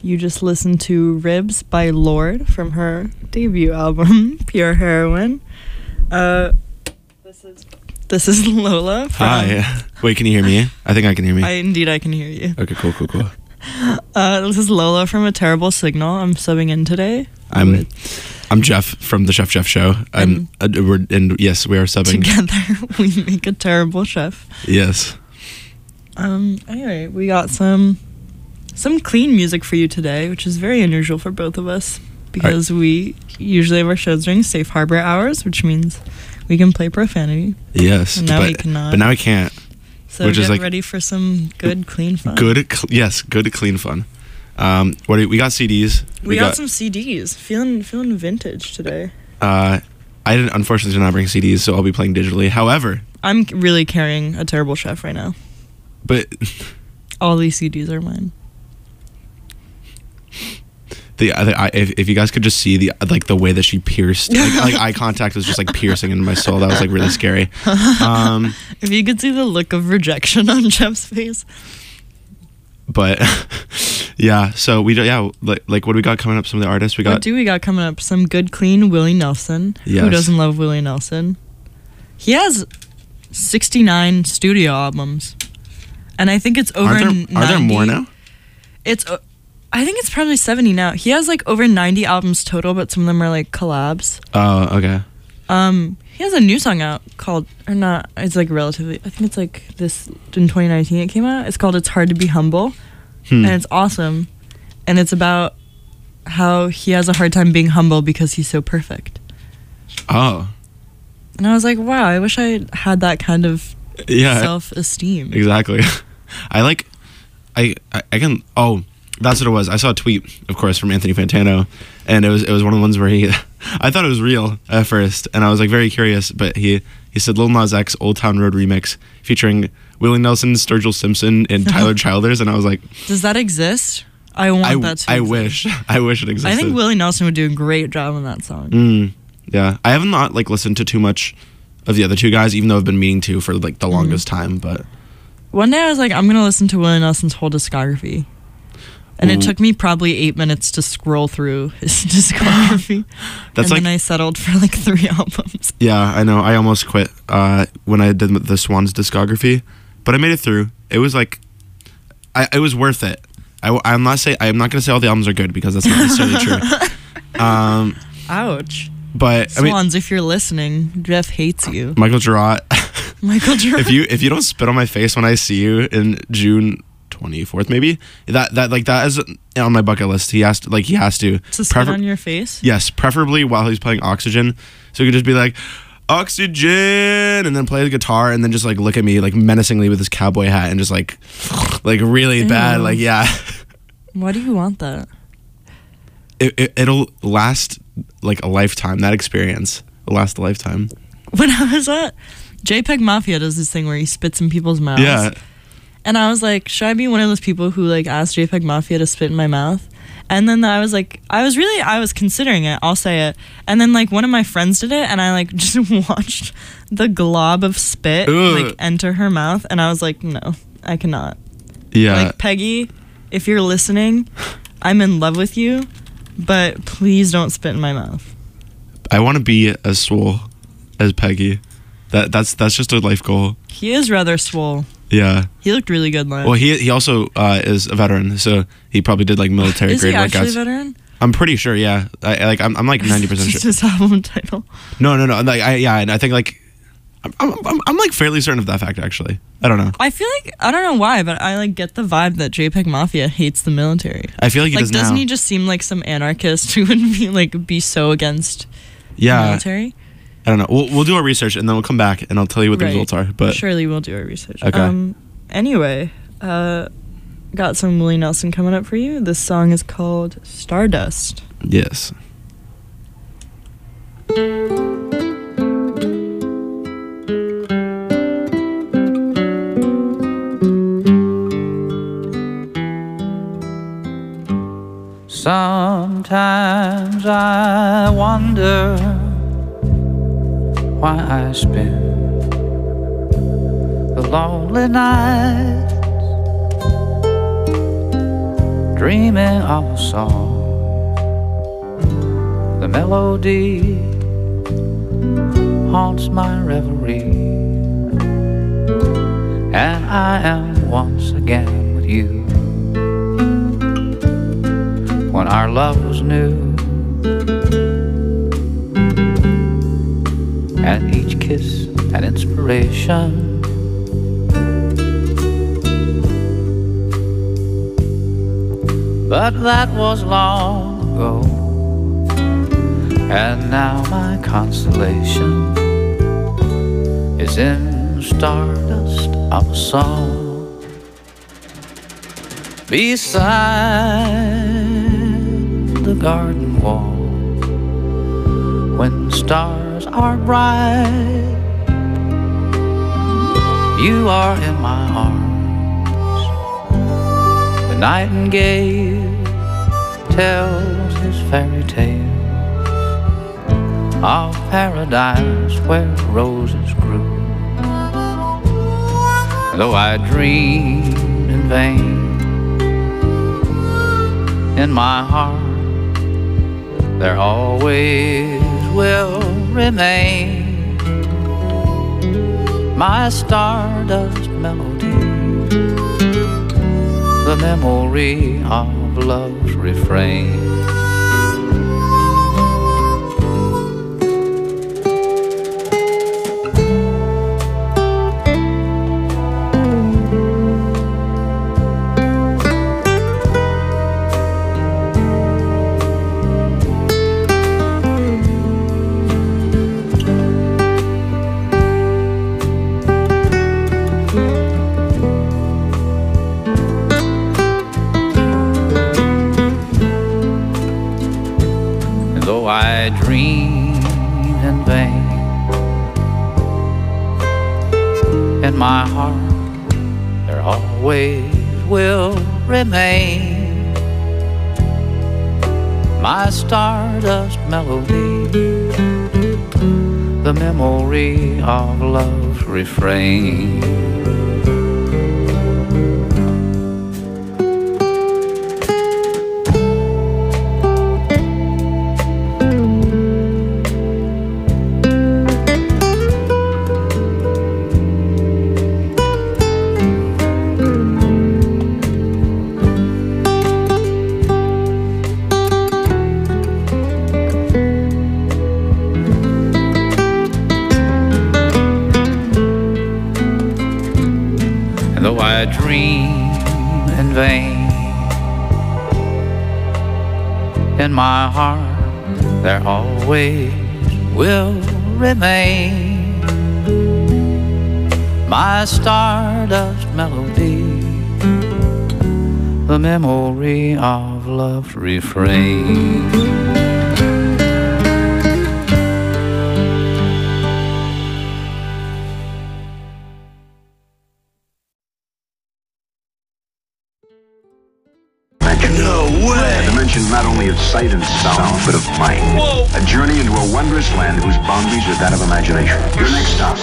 You just listened to Ribs by Lorde from her debut album, Pure Heroin. This is Lola. Hi. Wait, can you hear me? I think I can hear me. I can hear you. Okay, cool. This is Lola from A Terrible Signal. I'm subbing in today. I'm Jeff from the Chef Jeff Show. Yes, we are subbing. Together, we make a terrible chef. Yes. Anyway, we got some clean music for you today, which is very unusual for both of us because we usually have our shows during safe harbor hours, which means we can play profanity. Yes, and now we cannot. But now we can't. So get ready for some good, clean fun. Good, clean fun. We got CDs. We got some CDs. Feeling vintage today. I unfortunately did not bring CDs, so I'll be playing digitally. However, I'm really carrying A Terrible Chef right now. But all these CDs are mine. If you guys could just see the way that she pierced, like eye contact was just like piercing into my soul. That was like really scary. If you could see the look of rejection on Jeff's face. But yeah, so what do we got coming up? Some of the artists we got. What do we got coming up? Some good, clean Willie Nelson. Yes. Who doesn't love Willie Nelson? He has 69 studio albums, and I think it's over. Are there more now? I think it's probably 70 now. He has like over 90 albums total, but some of them are like collabs. Oh, okay. He has a new song out called, or not, it's like relatively, I think it's like this, in 2019 it came out. It's called It's Hard to Be Humble. And it's awesome. And it's about how he has a hard time being humble because he's so perfect. Oh. And I was like, wow, I wish I had that kind of self-esteem. Exactly. That's what it was. I saw a tweet, of course, from Anthony Fantano, and it was one of the ones where I thought it was real at first, and I was like very curious, but he said Lil Nas X Old Town Road remix featuring Willie Nelson, Sturgill Simpson, and Tyler Childers, and I was like, does that exist? I want that to exist. I wish it existed. I think Willie Nelson would do a great job on that song. Yeah, I haven't listened to too much of the other two guys, even though I've been meaning to for like the longest time. But one day I was like, I'm gonna listen to Willie Nelson's whole discography. And it took me probably 8 minutes to scroll through his discography. Then I settled for like 3 albums. Yeah, I know. I almost quit when I did the Swans discography, but I made it through. It was like, it was worth it. I'm not going to say all the albums are good because that's not necessarily true. Ouch. But Swans, if you're listening, Jeff hates you. Michael Gerard. If you don't spit on my face when I see you in June 24th, maybe that is on my bucket list. He has to spit on your face. Yes, preferably while he's playing Oxygen, so he could just be like Oxygen and then play the guitar and then just like look at me like menacingly with his cowboy hat and just like really bad. Like, yeah. Why do you want that? It'll last like a lifetime. That experience will last a lifetime. When I was at JPEG Mafia does this thing where he spits in people's mouths. Yeah. And I was like, should I be one of those people who like asked JPEG Mafia to spit in my mouth? And then I was like, I was considering it. I'll say it. And then like one of my friends did it, and I like just watched the glob of spit like enter her mouth, and I was like, no, I cannot. Yeah. Like, Peggy, if you're listening, I'm in love with you, but please don't spit in my mouth. I want to be as swole as Peggy. That's just a life goal. He is rather swole. Yeah. He looked really good live. Well, he also is a veteran, so he probably did like military is grade workouts. Is he actually a veteran? I'm pretty sure, yeah. I'm like 90% sure. Just his album title. No. And I think like I'm like fairly certain of that fact actually. I don't know. I feel like I don't know why, but I like get the vibe that JPEG Mafia hates the military. I feel like he does now. Doesn't he just seem like some anarchist who would be so against the military? I don't know. We'll do our research and then we'll come back and I'll tell you what the results are. But surely we'll do our research. Okay. Anyway, got some Willie Nelson coming up for you. This song is called Stardust. Yes. Sometimes I wonder why I spend the lonely nights dreaming of a song. The melody haunts my reverie, and I am once again with you. When our love was new, and each kiss an inspiration, but that was long ago, and now my consolation is in stardust of a song. Beside the garden wall, when stars are bright, you are in my arms. The nightingale tells his fairy tale of paradise where roses grew. Though I dream in vain, in my heart there always will remain my stardust melody, the memory of love's refrain. I dream in vain, in my heart there always will remain my stardust melody, the memory of love's refrain. Though I dream in vain, in my heart there always will remain my stardust melody, the memory of love's refrain. Not only of sight and sound, but of mind. Whoa. A journey into a wondrous land whose boundaries are that of imagination. Your next stop.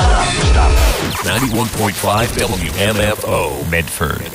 91.5 WMFO, Medford.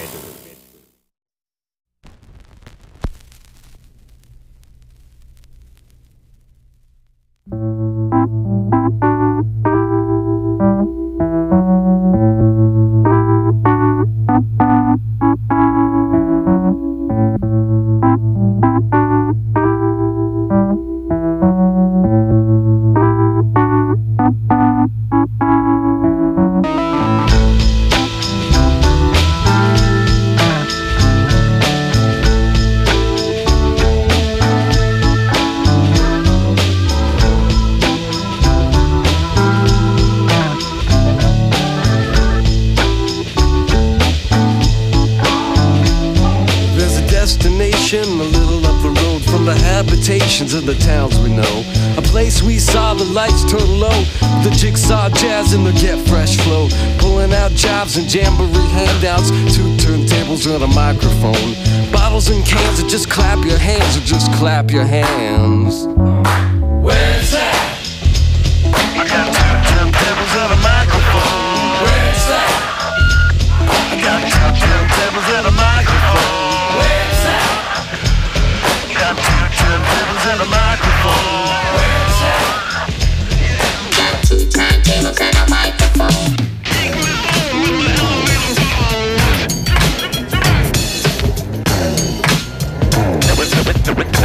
A little up the road from the habitations of the towns we know. A place we saw the lights turn low, the jigsaw jazz and the get fresh flow. Pulling out jobs and jamboree handouts, 2 turntables and a microphone. Bottles and cans, or just clap your hands, or just clap your hands. Where's that? I got 2 turntables and a microphone. Where's that? I got 2 turntables and a microphone. Where's that?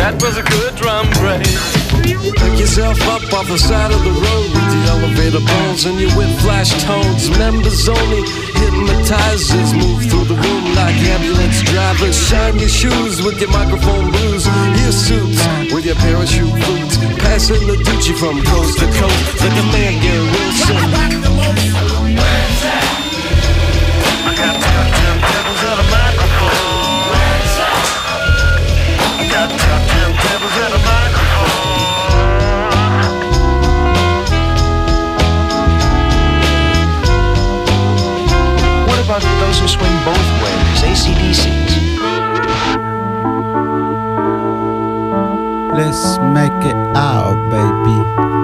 That was a good drum break. Pick yourself up off the side of the road with the elevator bones and your whip-flash tones. Members only, hypnotizers move through the room like ambulance drivers. Shine your shoes with your microphone blues. Your suits with your parachute boots. Passing the Gucci from coast to coast like a man, Gary Wilson. Where's that? I got top 10 pebbles and a microphone. Where's that? I got top 10 pebbles and a microphone. What about those who swing both ways, AC/DCs? Let's make it out, baby.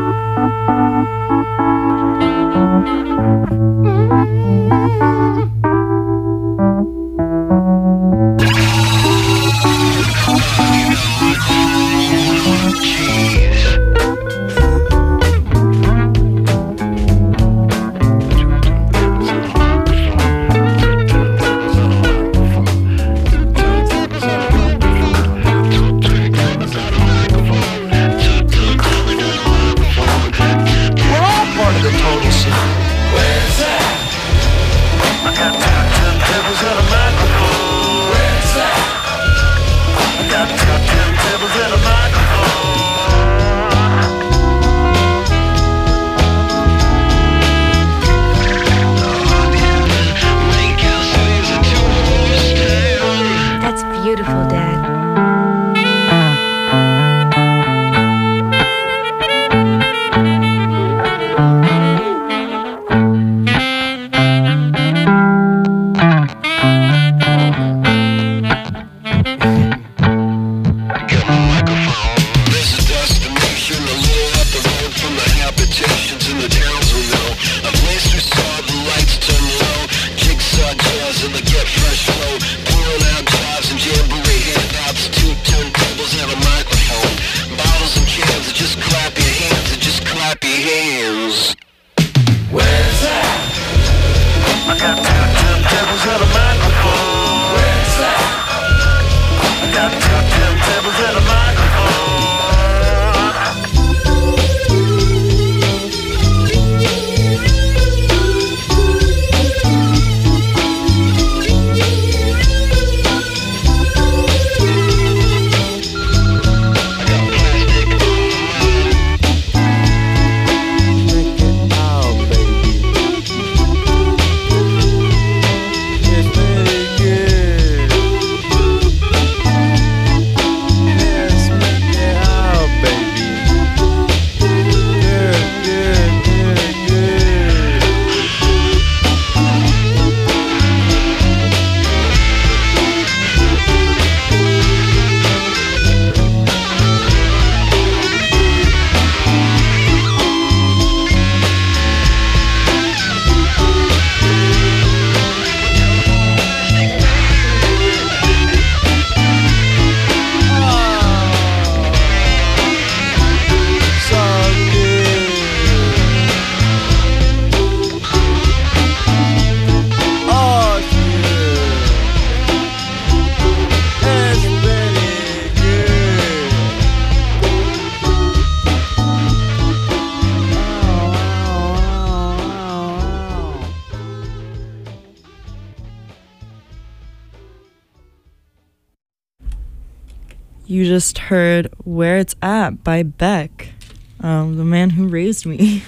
You just heard Where It's At by Beck, the man who raised me.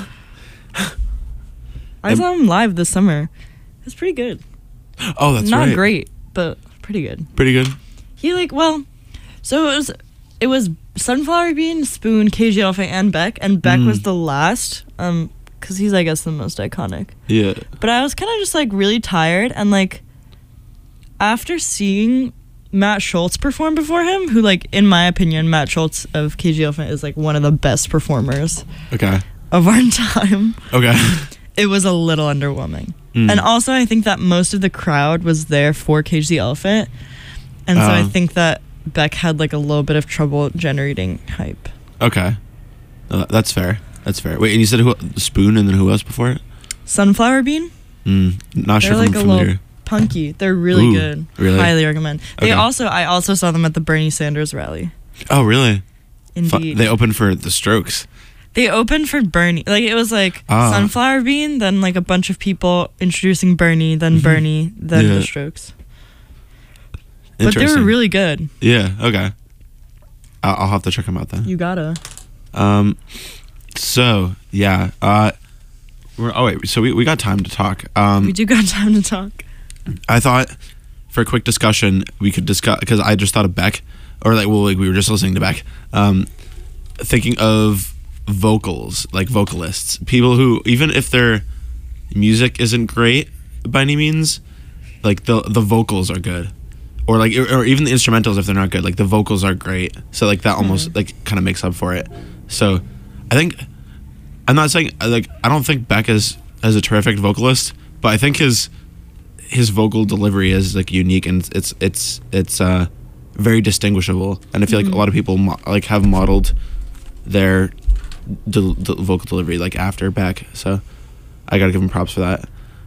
I saw him live this summer. It was pretty good. Oh, that's Not right. Not great, but pretty good. Pretty good. He so it was Sunflower Bean, Spoon, KG Elephant, and Beck was the last, because he's, I guess, the most iconic. Yeah. But I was kind of just, really tired, and, after seeing Matt Schultz perform before him, who, in my opinion, Matt Schultz of KG Elephant is, one of the best performers of our time. Okay. It was a little underwhelming. And also, I think that most of the crowd was there for Cage the Elephant. And so I think that Beck had, a little bit of trouble generating hype. Okay. That's fair. That's fair. Wait, and you said Spoon and then who else before it? Sunflower Bean? Not sure if I'm familiar. Punky. They're really good. Really? Highly recommend. Okay. I also saw them at the Bernie Sanders rally. Oh, really? Indeed. They opened for The Strokes. They opened for Bernie. Like, it was like Oh. Sunflower Bean, then like a bunch of people introducing Bernie, then Bernie, then Yeah. The Strokes. But they were Interesting. really good. Yeah. Okay. I'll have to check them out then. You gotta. So yeah. So we got time to talk. We do got time to talk. I thought for a quick discussion we could discuss, because I just thought of Beck, or like we were just listening to Beck, thinking of vocals, like vocalists, people who, even if their music isn't great by any means, like the vocals are good, or like, or even the instrumentals, if they're not good, like the vocals are great. So like that almost like kind of makes up for it. So I think, I'm not saying like, I don't think Beck is a terrific vocalist, but I think his vocal delivery is like unique, and it's very distinguishable. And I feel like a lot of people like have modeled their vocal delivery like after Beck. So I gotta give him props for that.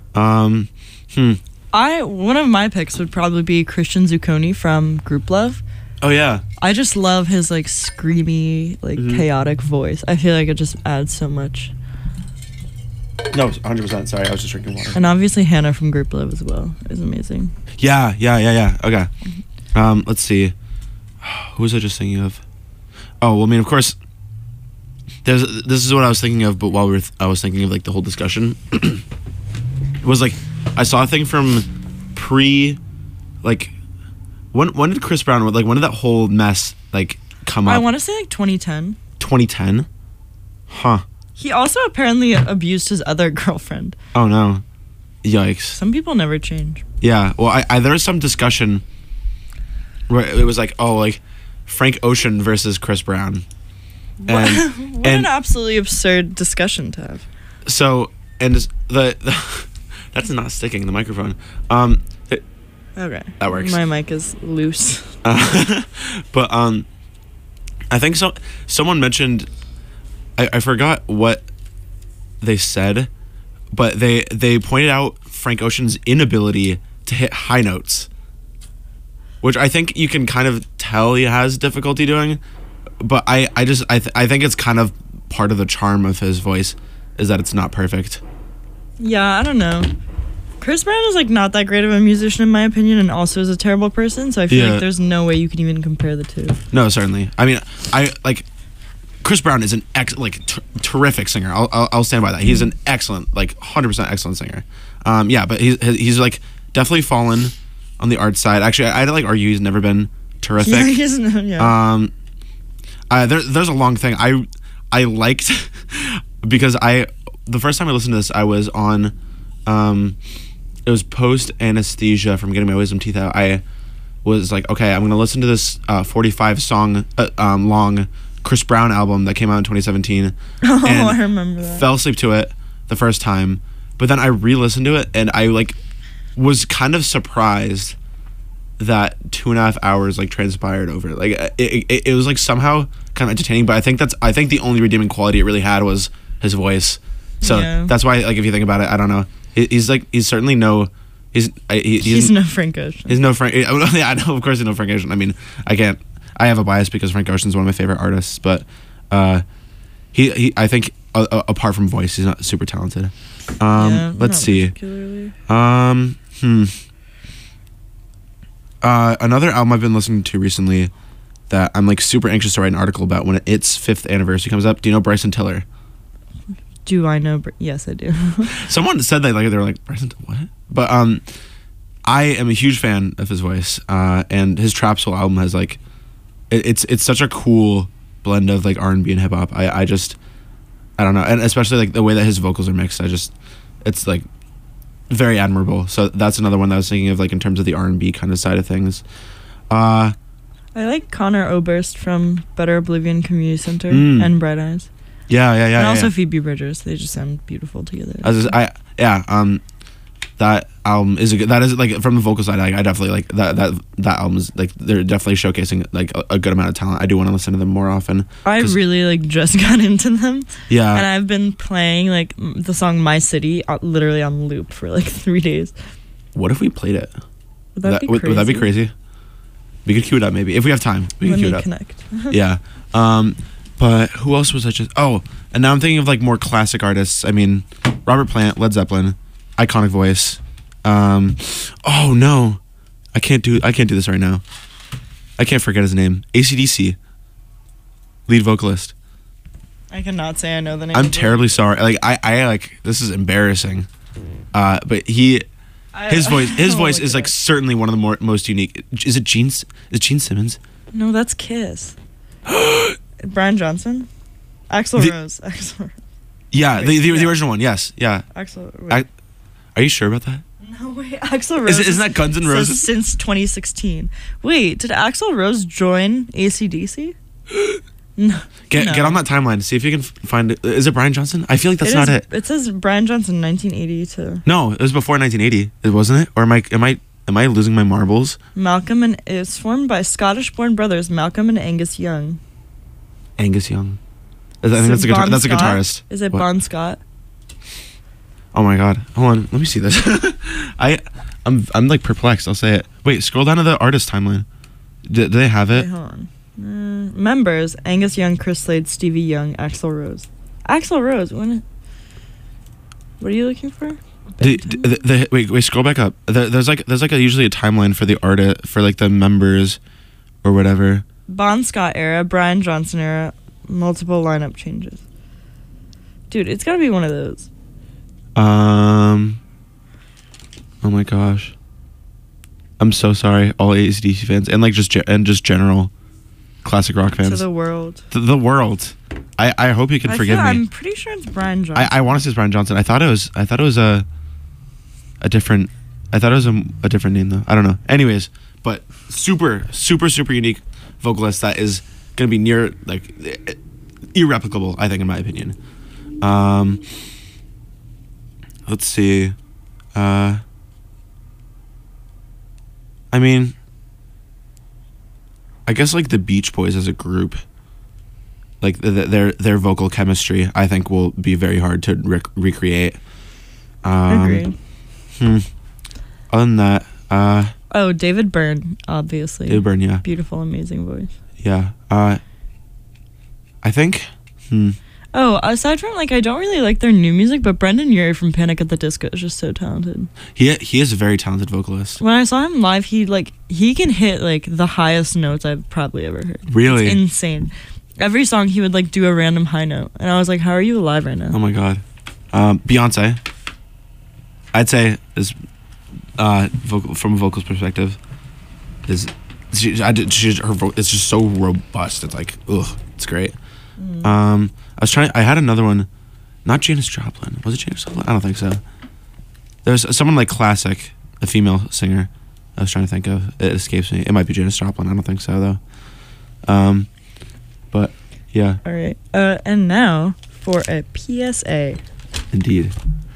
One of my picks would probably be Christian Zucconi from Group Love. Oh yeah. I just love his like screamy, like chaotic voice. I feel like it just adds so much. No, 100%. Sorry, I was just drinking water. And obviously Hannah from Group Love as well is amazing. Yeah. Okay. Let's see. Who was I just thinking of? Oh, well, I mean, of course, this is what I was thinking of, but while I was thinking of like the whole discussion, it was like, I saw a thing from like, when did Chris Brown, like, when did that whole mess like come up? I want to say like 2010. 2010? Huh. He also apparently abused his other girlfriend. Oh no. Yikes. Some people never change. Yeah. Well, I there was some discussion where it was like, oh, like Frank Ocean versus Chris Brown. And, What an absolutely absurd discussion to have. So, and the that's not sticking, the microphone. Okay. That works. My mic is loose. But I think someone mentioned, I forgot what they said, but they pointed out Frank Ocean's inability to hit high notes, which I think you can kind of tell he has difficulty doing. But I think it's kind of part of the charm of his voice is that it's not perfect. Yeah, I don't know. Chris Brown is like not that great of a musician in my opinion, and also is a terrible person. So I feel like there's no way you can even compare the two. No, certainly. I mean, I like Chris Brown is an terrific singer. I'll stand by that. He's an excellent, like 100% excellent singer. Yeah, but he's like definitely fallen on the art side. Actually, I'd like argue he's never been terrific. Yeah, he isn't. Yeah. There's a long thing I liked because the first time I listened to this, I was on it was post anesthesia from getting my wisdom teeth out. I was like, okay, I'm gonna listen to this 45 song long Chris Brown album that came out in 2017. Oh, and I remember that. Fell asleep to it the first time, but then I re-listened to it and I like was kind of surprised that 2.5 hours like transpired over it. Like it was like somehow kind of entertaining, but I think the only redeeming quality it really had was his voice. So that's why, like, if you think about it, I don't know. He's certainly no. He's no Frank Ocean. He's no Frank. Yeah, I know. Of course, he's no Frank Ocean. I mean, I have a bias because Frank Ocean's one of my favorite artists, but he I think apart from voice, he's not super talented. Let's see. Another album I've been listening to recently that I'm like super anxious to write an article about when its 5th anniversary comes up. Do you know Bryson Tiller? Do I know? Yes, I do. Someone said that like they were like, Bryson, what? But I am a huge fan of his voice, and his Trap Soul album has like it's such a cool blend of like R&B and hip hop. I don't know, and especially like the way that his vocals are mixed. It's like very admirable. So that's another one that I was thinking of, like in terms of the R&B kind of side of things. I like Connor Oberst from Better Oblivion Community Center and Bright Eyes. Yeah. And also Phoebe Bridgers. They just sound beautiful together. That album is that is like from the vocal side. I definitely like that album is like they're definitely showcasing like a good amount of talent. I do want to listen to them more often. I really like just got into them. Yeah, and I've been playing like the song "My City" literally on loop for like 3 days. What if we played it? Would that be crazy? Would that be crazy? We could queue it up maybe if we have time. We Let can queue me it up. connect. Yeah. But who else was I just? Oh, and now I'm thinking of like more classic artists. I mean, Robert Plant, Led Zeppelin, iconic voice. Oh no, I can't do this right now. I can't forget his name. AC/DC, lead vocalist. I cannot say I know the name. I'm of it. terribly sorry. Like I like this is embarrassing. But his voice is like certainly one of the most unique. Is it Gene Simmons? No, that's Kiss. Brian Johnson, Axl Rose. Yeah, the original one. Yes, yeah. Axl. Are you sure about that? No way, Axl Rose. Isn't that Guns N' Roses? Since 2016. Wait, did Axl Rose join AC/DC? No. Get on that timeline. See if you can find it. Is it Brian Johnson? I feel like that's not it. It says Brian Johnson 1982. No, it was before 1980. It wasn't it? Or am I losing my marbles? Malcolm and it's formed by Scottish-born brothers Malcolm and Angus Young. Angus Young. I think that's a guitar. That's a guitarist. Is it What? Bon Scott? Oh my god. Hold on. Let me see this. I'm like perplexed. I'll say it. Wait, scroll down to the artist timeline. Do they have it? Wait, hold on. Members: Angus Young, Chris Slade, Stevie Young, Axl Rose. Axl Rose. What are you looking for? Wait, scroll back up. There's usually a timeline for the artist for like the members or whatever. Bon Scott era, Brian Johnson era, multiple lineup changes. Dude, it's gotta be one of those. Oh my gosh. I'm so sorry, all AC/DC fans and like just general classic rock fans. To the world. The world. I hope you can forgive me. I'm pretty sure it's Brian Johnson. I want to say it's Brian Johnson. I thought it was a different name though. I don't know. Anyways, but super unique vocalist that is gonna be near like irreplicable, I think, in my opinion. Let's see. I mean, I guess like the Beach Boys as a group, like their vocal chemistry, I think will be very hard to recreate. Agreed. Other than that, David Byrne, obviously. David Byrne, yeah. Beautiful, amazing voice. Yeah. I think. Oh, aside from like, I don't really like their new music, but Brendan Urie from Panic at the Disco is just so talented. He is a very talented vocalist. When I saw him live, he can hit like the highest notes I've probably ever heard. Really? It's insane. Every song he would like do a random high note, and I was like, "How are you alive right now?" Oh my god. Beyonce, I'd say is from a vocals perspective is it's just so robust. It's like it's great. I had another one, not Janis Joplin. Was it Janis Joplin? I don't think so. There's someone like classic, a female singer. I was trying to think of. It escapes me. It might be Janis Joplin. I don't think so though. But yeah. All right. And now for a PSA. Indeed.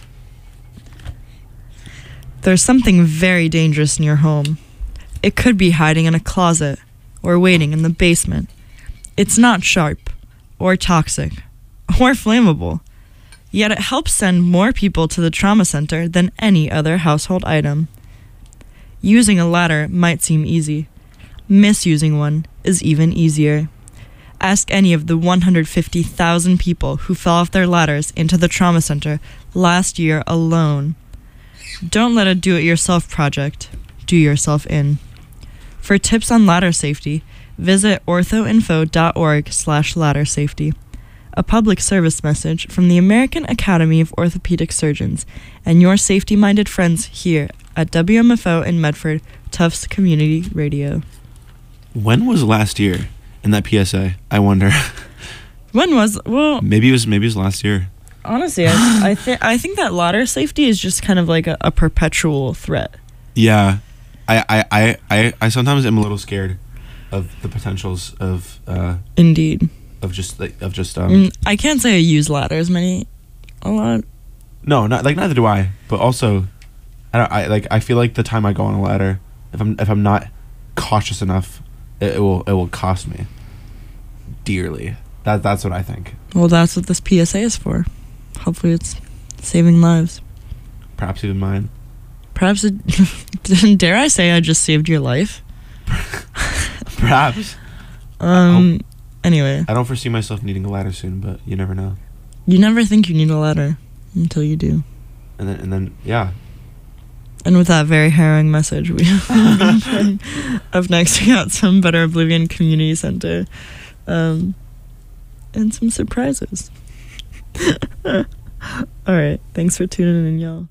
There's something very dangerous in your home. It could be hiding in a closet or waiting in the basement. It's not sharp or toxic or flammable, yet it helps send more people to the trauma center than any other household item. Using a ladder might seem easy. Misusing one is even easier. Ask any of the 150,000 people who fell off their ladders into the trauma center last year alone. Don't let a do-it-yourself project do yourself in. For tips on ladder safety, visit orthoinfo.org/ladder safety. A public service message from the American Academy of Orthopedic Surgeons and your safety-minded friends here at WMFO in Medford, Tufts Community Radio. When was last year in that PSA? I wonder. Maybe it was last year. Honestly, I think that ladder safety is just kind of like a perpetual threat. Yeah, I sometimes am a little scared of the potentials of Indeed. I can't say I use ladders a lot. No, neither do I. But also, I feel like the time I go on a ladder, if I'm not cautious enough, it will cost me dearly. That's what I think. Well, that's what this PSA is for. Hopefully, it's saving lives. Perhaps even mine. Perhaps dare I say I just saved your life? Perhaps. Anyway. I don't foresee myself needing a ladder soon, but you never know. You never think you need a ladder until you do. And then, yeah. And with that very harrowing message, we up next we got some Better Oblivion Community Center, and some surprises. All right, thanks for tuning in, y'all.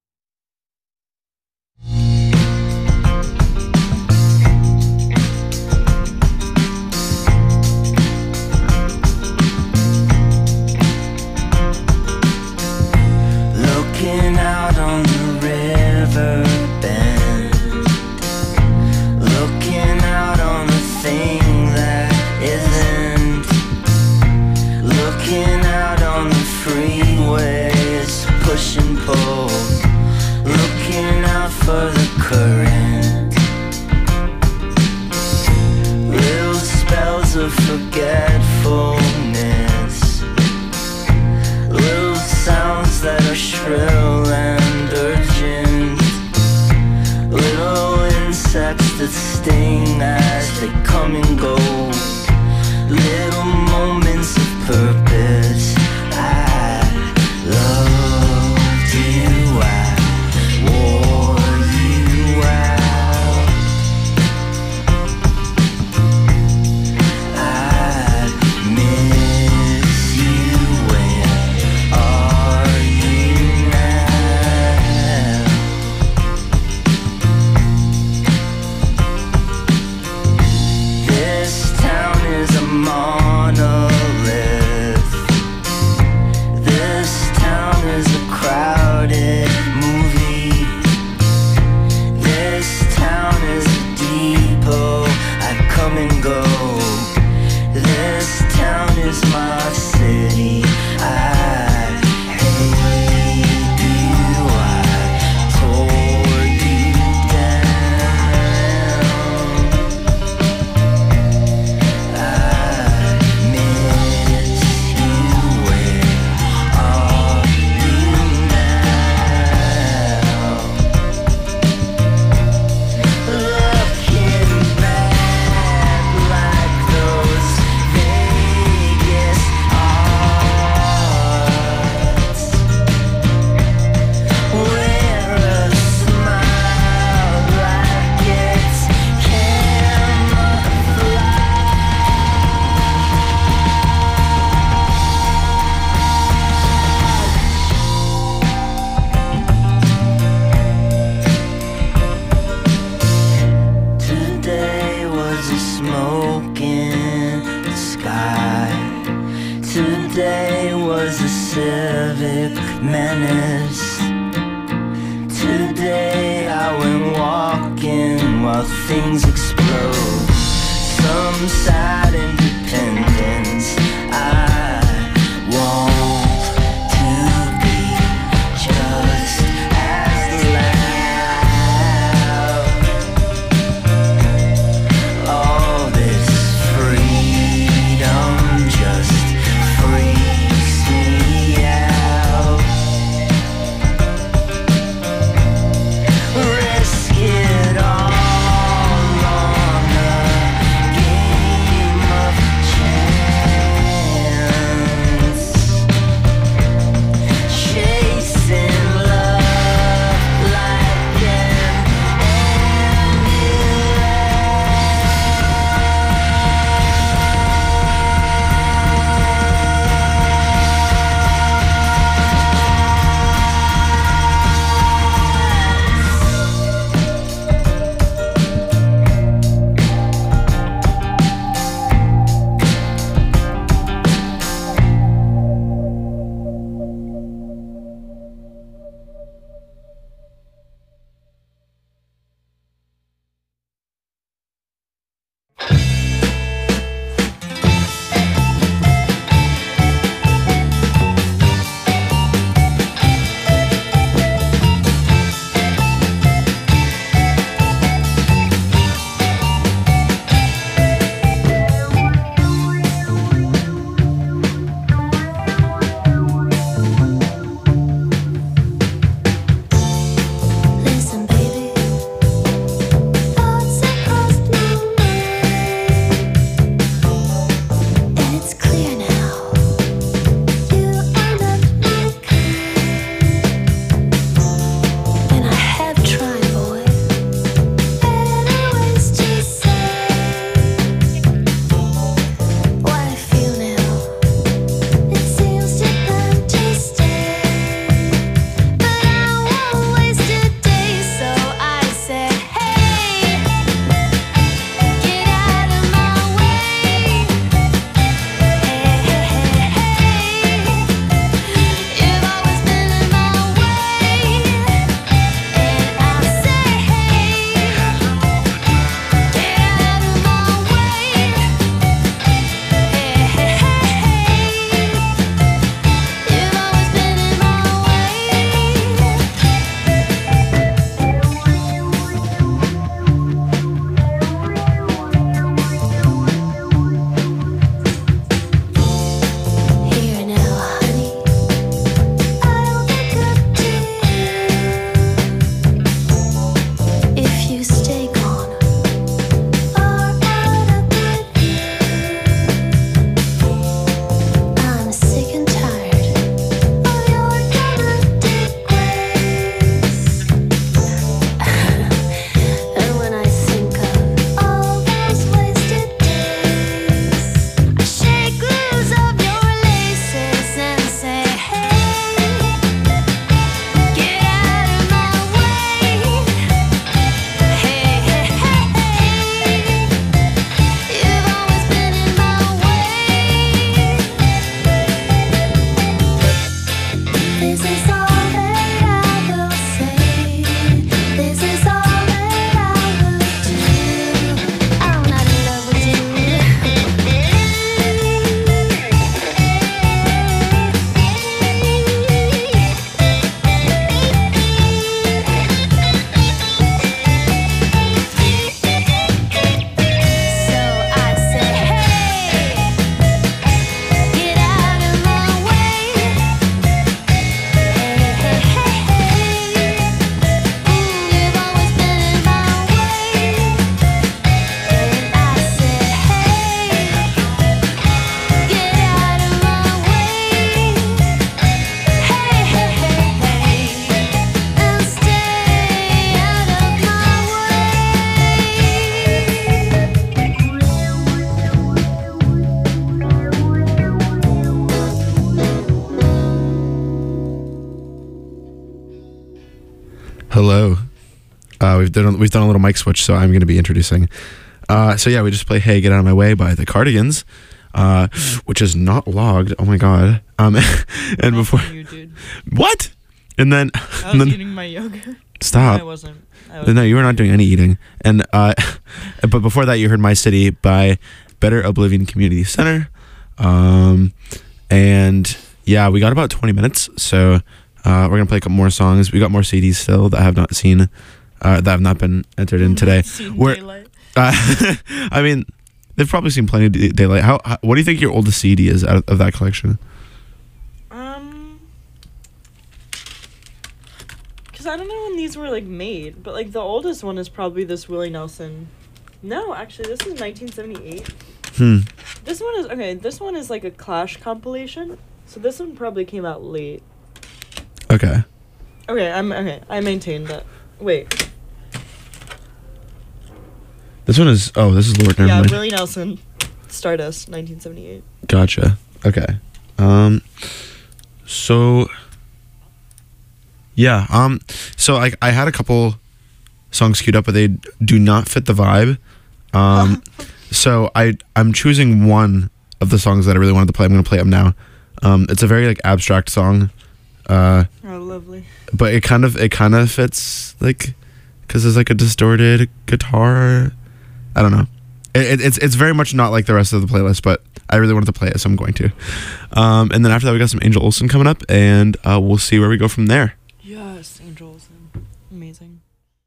Looking out on the river bend, looking out on the thing that isn't, looking out on the freeways, push and pull, looking out for the current, little spells of forgetfulness, little sounds that are shrill and urgent, little insects that sting as they come and go, little moments of purpose. I loved you, I wore you out, I miss you. Where are you now? This town is a monolith. This town is a crowded movie. This town is a depot. I come and go. This town is my city. I hate you. I tore you down. I miss you. Where are you now? Looking back like those Vegas arts, wear a smile like it's camouflage. Today was a smoke in the sky. Today was a civic menace. Today I went walking while things explode. Some sad independence. I want to be just as loud. All this freedom just freaks me out. Risk it all on a game of chance. Hello. We've done a little mic switch, so I'm going to be introducing. So yeah, we just play "Hey, Get Out of My Way" by the Cardigans, which is not logged. Oh my god. And before You, dude. what? And then I was eating my yogurt. stop. No, I wasn't. No, you were not doing any eating. And but before that, you heard "My City" by Better Oblivion Community Center. And yeah, we got about 20 minutes, so we're gonna play a couple more songs. We got more CDs still that I have not seen, that have not been entered in today. I mean, they've probably seen plenty of daylight. How what do you think your oldest CD is out of that collection? Because I don't know when these were like made, but like the oldest one is probably this Willie Nelson. No, actually, this is 1978. This one is okay. This one is like a Clash compilation, so this one probably came out late. Okay. Okay, I maintain that. Wait. This one is this is Lord. Never mind. Willie Nelson, Stardust, 1978. Gotcha. Okay. So. Yeah. So I had a couple songs queued up, but they do not fit the vibe. So I'm choosing one of the songs that I really wanted to play. I'm going to play them now. It's a very like abstract song. Oh, lovely. But it kind of fits like because there's like a distorted guitar. I don't know. It's very much not like the rest of the playlist, but I really wanted to play it, so I'm going to. And then after that, we got some Angel Olsen coming up, and we'll see where we go from there. Yes, Angel Olsen. Amazing.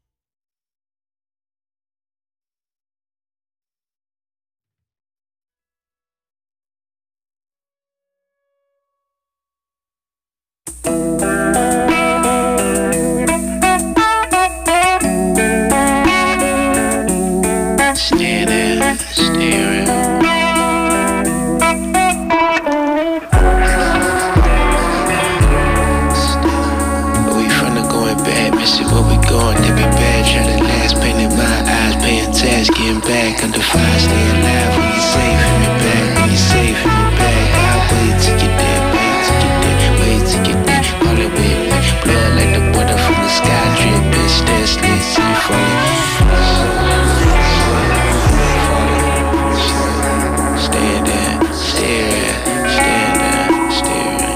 Staring. We from the going bad, missing where we going, they be bad. Try to last, painting my eyes, paying tax, getting back under fire, stay alive when you safe in me back, when you safe in me back. I'll wait till you dead, wait till you dead, call it with me. Blood like the water from the sky, drip, bitch, that's lit, see you falling. Stand there, stand there, staring.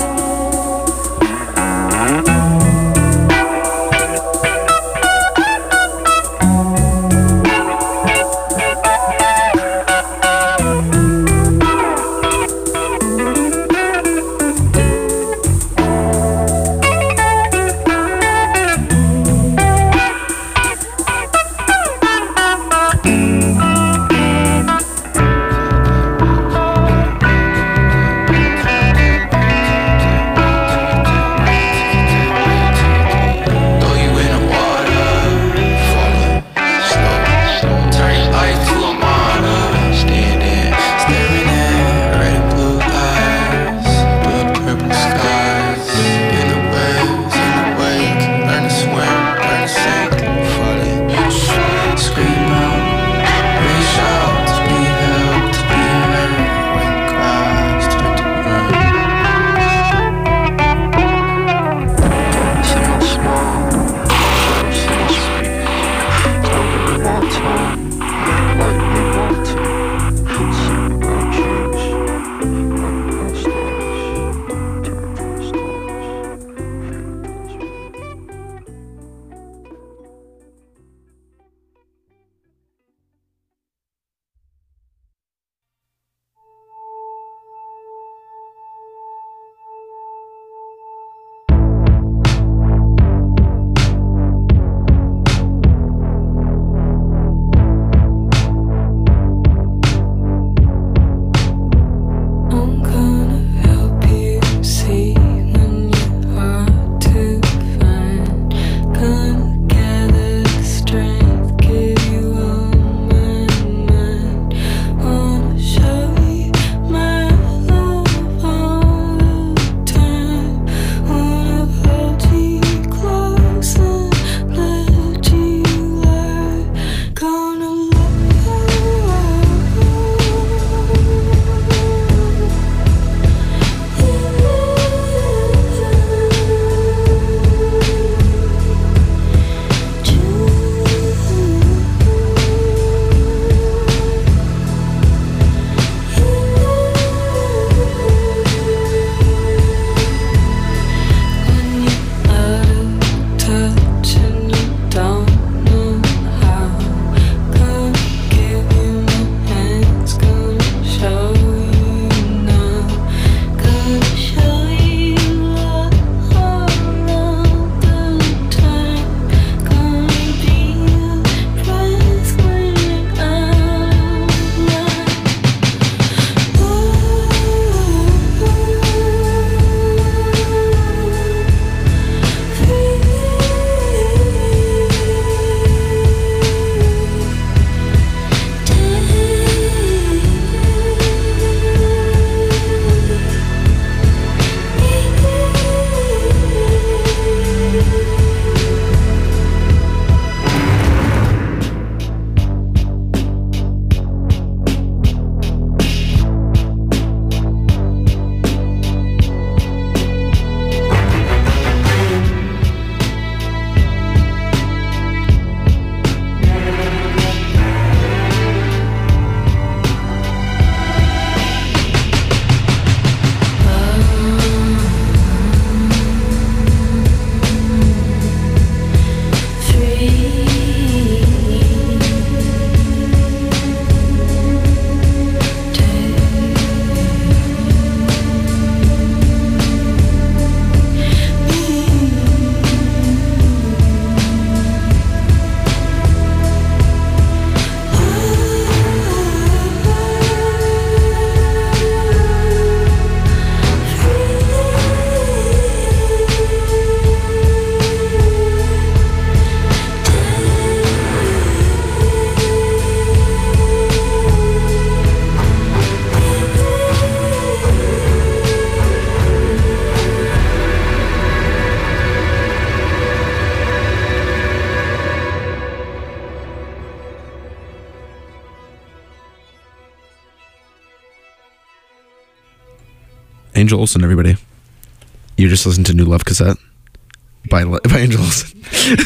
Angel Olsen, everybody. You just listened to New Love Cassette by Angel Olsen.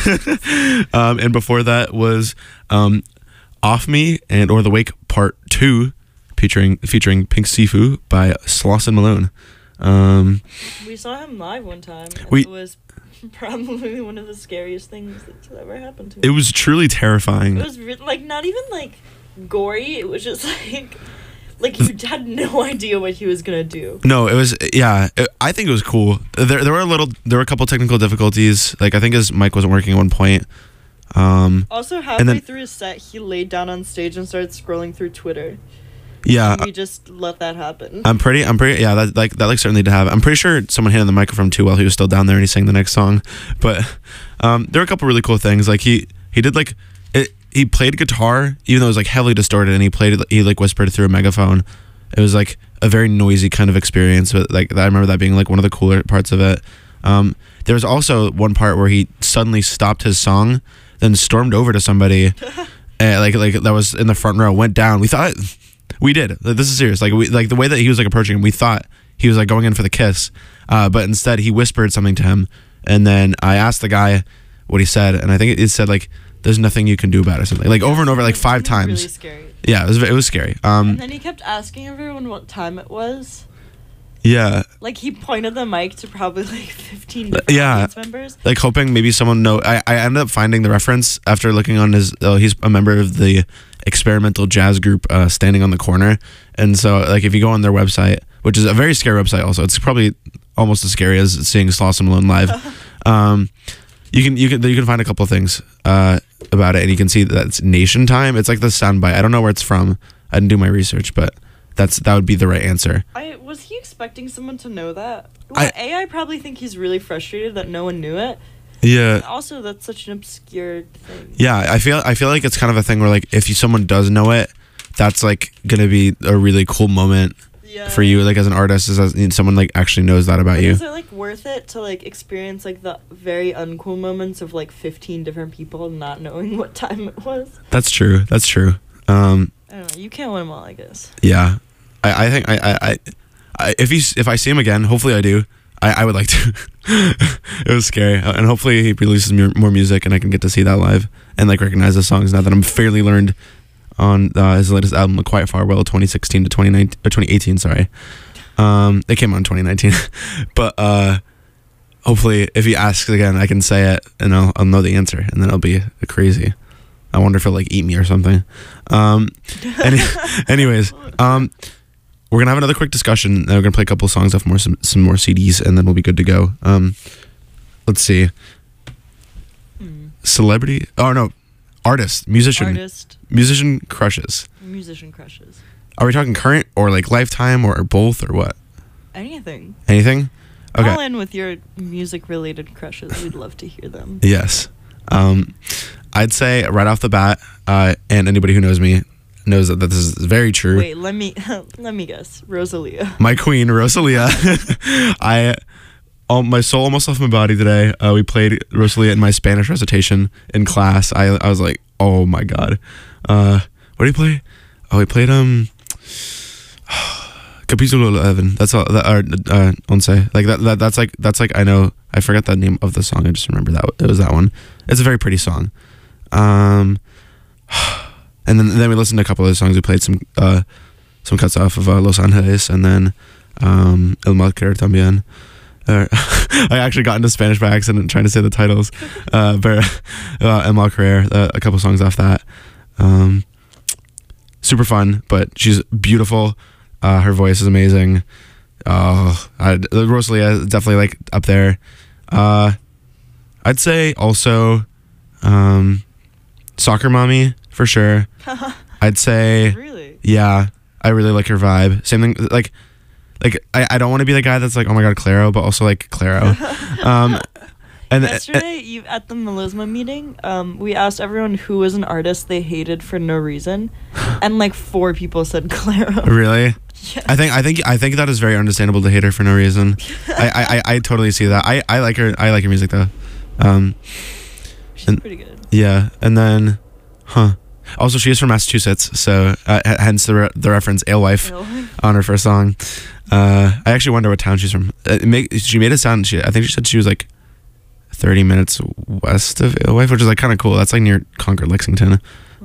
And before that was Off Me and Or the Wake Part 2 featuring Pink Sifu by Slauson Malone. We saw him live one time. And We- it was probably one of the scariest things that's ever happened to me. It was truly terrifying. It was like not even like gory. It was just like you had no idea what he was gonna do. No, it was I think it was cool. There were a couple technical difficulties. Like I think his mic wasn't working at one point. Also, halfway through his set, he laid down on stage and started scrolling through Twitter. Yeah, And we just let that happen. I'm pretty yeah, that certainly did have. I'm pretty sure someone handed the microphone too while he was still down there and he sang the next song. But there were a couple really cool things. Like he did like he played guitar even though it was like heavily distorted, and he like whispered through a megaphone. It was like a very noisy kind of experience, but like I remember that being like one of the cooler parts of it. There was also one part where he suddenly stopped his song, then stormed over to somebody, like that was in the front row, went down. We did. This is serious. Like the way that he was like approaching him, we thought he was like going in for the kiss, but instead he whispered something to him, and then I asked the guy what he said, and I think it said like, "There's nothing you can do about it," or something like over and over, like 5 times. Really scary. Yeah, it was scary. And then he kept asking everyone what time it was. Yeah. Like he pointed the mic to probably like 15 different audience members. Like hoping maybe someone know. I ended up finding the reference after looking on his. He's a member of the experimental jazz group Standing on the Corner, and so like if you go on their website, which is a very scary website, also it's probably almost as scary as seeing Slauson Malone live. You can find a couple of things about it, and you can see that it's Nation Time. It's like the soundbite. I don't know where it's from. I didn't do my research, but that would be the right answer. Was he expecting someone to know that? Well, I probably think he's really frustrated that no one knew it. Yeah. Also, that's such an obscure thing. Yeah, I feel like it's kind of a thing where like if someone does know it, that's like gonna be a really cool moment for you, like as an artist, as someone like actually knows that about you. Is it like worth it to like experience like the very uncool moments of like 15 different people not knowing what time it was? That's true. I don't know. You can't win them all, I guess. Yeah, I think if I see him again, hopefully I do. I would like to. It was scary, and hopefully he releases more music, and I can get to see that live and like recognize the songs now that I'm fairly learned on his latest album, A Quiet Farewell, 2016 to 2018. Sorry, it came out in 2019, but hopefully if he asks again, I can say it, and I'll know the answer, and then it'll be crazy. I wonder if he'll like eat me or something. Anyways, we're gonna have another quick discussion, and we're gonna play a couple songs off some more CDs, and then we'll be good to go. Let's see. Celebrity? Oh no, artist, musician crushes. Musician crushes. Are we talking current or like lifetime or both or what? Anything. Anything? Okay. Call in with your music-related crushes. We'd love to hear them. Yes. I'd say right off the bat, and anybody who knows me knows that this is very true. Wait, let me guess. Rosalia. My queen, Rosalia. My soul almost left my body today. We played Rosalia in my Spanish recitation in class. I was like, oh my god. What did he play? Oh, he played Capítulo 11. That's all. Once. Like that's like I know. I forgot the name of the song. I just remember that it was that one. It's a very pretty song. And then we listened to a couple of songs. We played some cuts off of Los Angeles, and then El Mal Querer también. I actually got into Spanish by accident trying to say the titles. But El Mal Querer, a couple songs off that. Super fun, but she's beautiful. Her voice is amazing. Rosalia is definitely like up there. I'd say also Soccer Mommy for sure. I'd say really? Yeah, I really like her vibe. Same thing, like I don't want to be the guy that's like, oh my god, Claro, but also like Claro. And yesterday, at the Melisma meeting, we asked everyone who was an artist they hated for no reason, and like 4 people said Claro. Really? Yeah. I think that is very understandable to hate her for no reason. I totally see that. I like her. I like her music though. She's pretty good. Yeah, and then, also she is from Massachusetts, so hence the reference Alewife on her first song. I actually wonder what town she's from. She made it sound. I think she said she was like 30 minutes west of Alewife, which is like kind of cool. That's like near Concord, Lexington.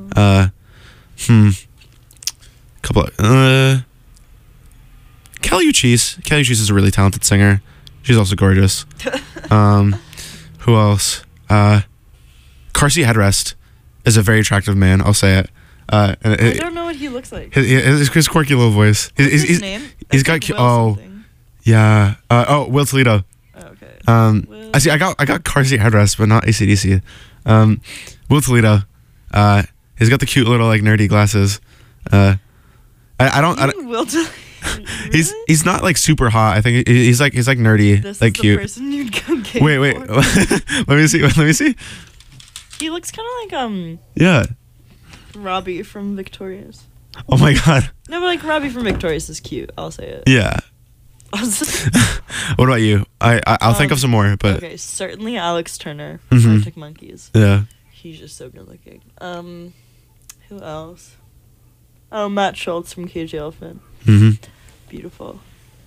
Couple of, Kelly Uchis. Kelly Uchis is a really talented singer. She's also gorgeous. Who else? Carsey Headrest is a very attractive man. I'll say it. I don't know what he looks like. His quirky little voice. What's his name? He's got yeah. Will Toledo. Oh, okay. I see. I got Carsey Headrest, but not AC/DC. Will Toledo. He's got the cute little like nerdy glasses. I don't. Will Toledo. He's not like super hot. I think he's like nerdy, This like is cute. The person you'd go gay Wait. for. Let me see. He looks kind of like Yeah. Robbie from Victorious. Oh my god. No, but like Robbie from Victorious is cute. I'll say it. Yeah. What about you? I'll think of some more, but okay, certainly Alex Turner from Mhm. Arctic Monkeys. Yeah. He's just so good looking. Who else? Oh, Matt Schultz from Cage the Elephant. Beautiful.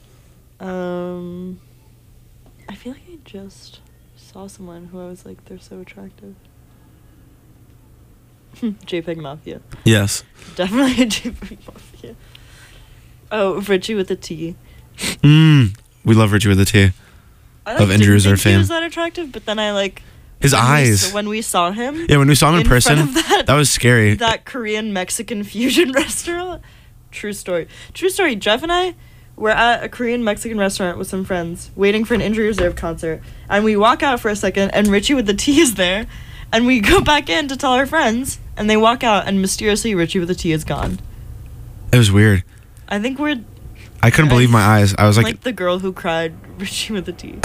I feel like I just saw someone who I was like, they're so attractive. JPEG Mafia. Yes. Definitely JPEG Mafia. Oh, Richie with a T. We love Richie with a T. Of Injury Reserve fame. He was that attractive, but then I like his eyes. When we saw him. Yeah, when we saw him in person, front of that was scary. That Korean Mexican fusion restaurant. True story. Jeff and I were at a Korean Mexican restaurant with some friends, waiting for an Injury Reserve concert, and we walk out for a second, and Richie with the T is there, and we go back in to tell our friends, and they walk out, and mysteriously Richie with the T is gone. It was weird. I think I couldn't believe my eyes. I was like the girl who cried, Richie with the T.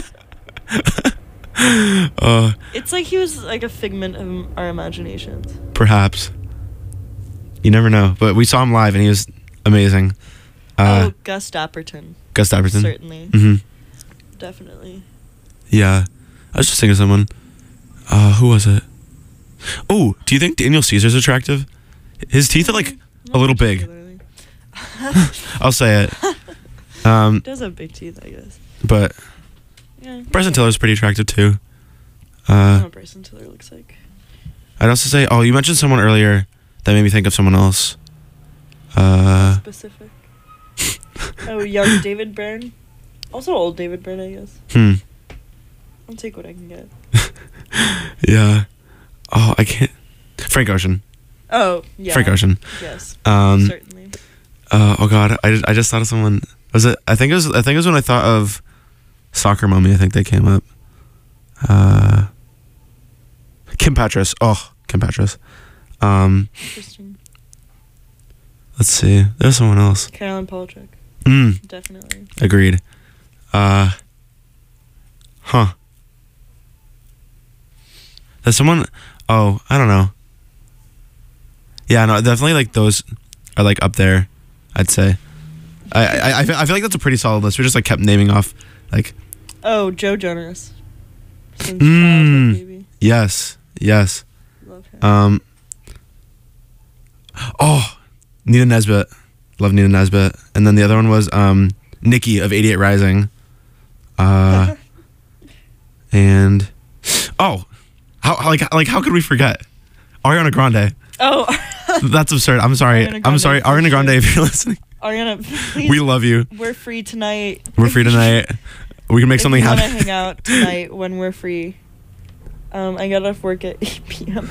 It's like he was like a figment of our imaginations. Perhaps. You never know. But we saw him live and he was amazing. Gus Dapperton. Certainly. Definitely. Yeah. I was just thinking of someone. Who was it? Oh, do you think Daniel Caesar's attractive? His teeth are like a little big. I'll say it. He does have big teeth, I guess. But yeah, Bryson Tiller's pretty attractive too. I don't know what Bryson Tiller looks like. I'd also say, you mentioned someone earlier that made me think of someone else. Specific. Young David Byrne. Also old David Byrne, I guess. I'll take what I can get. Yeah. Oh, I can't. Frank Ocean. Oh, yeah. Frank Ocean. Yes. Certainly. Oh God, I just thought of someone. Was it? I think it was when I thought of Soccer Mommy. I think they came up. Kim Petras. Oh, Kim Petras. Interesting. Let's see. There's someone else. Carolyn Polachek. Definitely. Agreed. There's someone. Oh, I don't know. Yeah, no, definitely like those are like up there, I'd say. I feel like that's a pretty solid list. We just like kept naming off like. Oh, Joe Jonas. Since childhood, baby. Yes. Love him. Nina Nesbitt. Love Nina Nesbitt. And then the other one was Nikki of 88 Rising. And how could we forget Ariana Grande? Oh. That's absurd. I'm sorry. Ariana Grande, if you're listening. Ariana, please. We love you. We're free tonight. We can make something happen. I want to hang out tonight when we're free. I got off work at 8 p.m.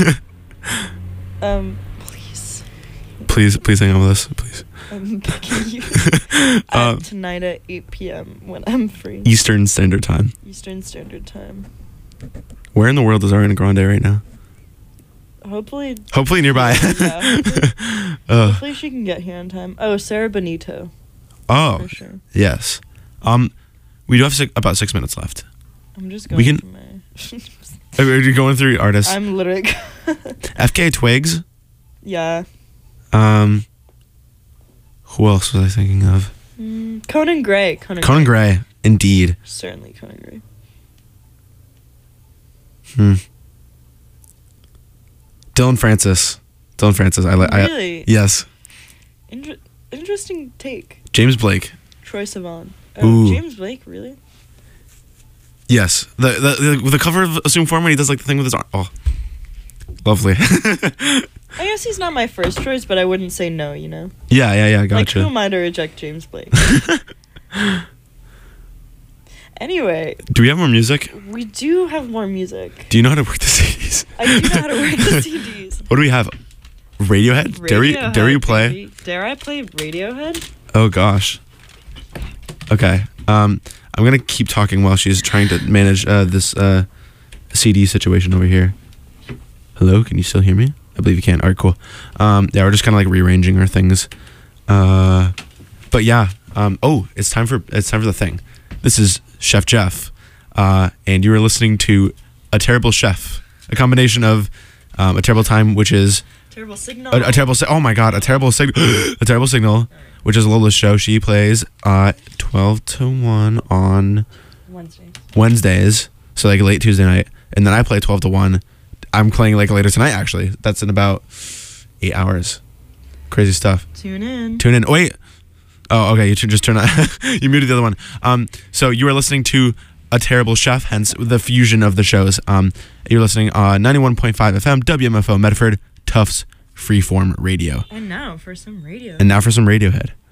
Please hang out with us, please. I'm begging you. Tonight at 8 p.m. when I'm free. Eastern Standard Time. Where in the world is Ariana Grande right now? Hopefully nearby. Yeah, hopefully she can get here in time. Oh, Sarah Benito. Oh, for sure. Yes. We do have about 6 minutes left. I'm just going through my... Are you going through artists? I'm literally... FKA Twigs? Yeah. Who else was I thinking of? Conan Gray. Conan Gray, indeed. Certainly Conan Gray. Dylan Francis. Really? Yes. Interesting take. James Blake. Troye Sivan. Oh, Ooh. James Blake, really? Yes, the cover of Assume Form when he does like the thing with his arm. Oh, lovely. I guess he's not my first choice, but I wouldn't say no, you know? Yeah, Like, gotcha. who am I to reject James Blake? Anyway. Do we have more music? We do have more music. Do you know how to work the CDs? I do know how to work the CDs. What do we have? Radiohead? Dare you play? Baby. Dare I play Radiohead? Oh gosh. Okay. I'm gonna keep talking while she's trying to manage this CD situation over here. Hello, can you still hear me? I believe you can. All right, cool. Yeah, we're just kind of like rearranging our things. But yeah. Oh, it's time for the thing. This is Chef Jeff, and you are listening to A Terrible Chef, a combination of A Terrible Time, which is Terrible Signal. A terrible. Oh my God, A Terrible Signal. A Terrible Signal, which is Lola's show. She plays 12 to 1 on Wednesdays, so like late Tuesday night, and then I play 12 to 1. I'm playing like later tonight. Actually, that's in about 8 hours. Crazy stuff. Tune in. Oh, wait. Oh, okay. You should just turn on. You muted the other one. So you are listening to A Terrible Chef, hence the fusion of the shows. You're listening on 91.5 FM, WMFO Medford, Tufts Freeform Radio. And now for some radio. And now for some Radiohead.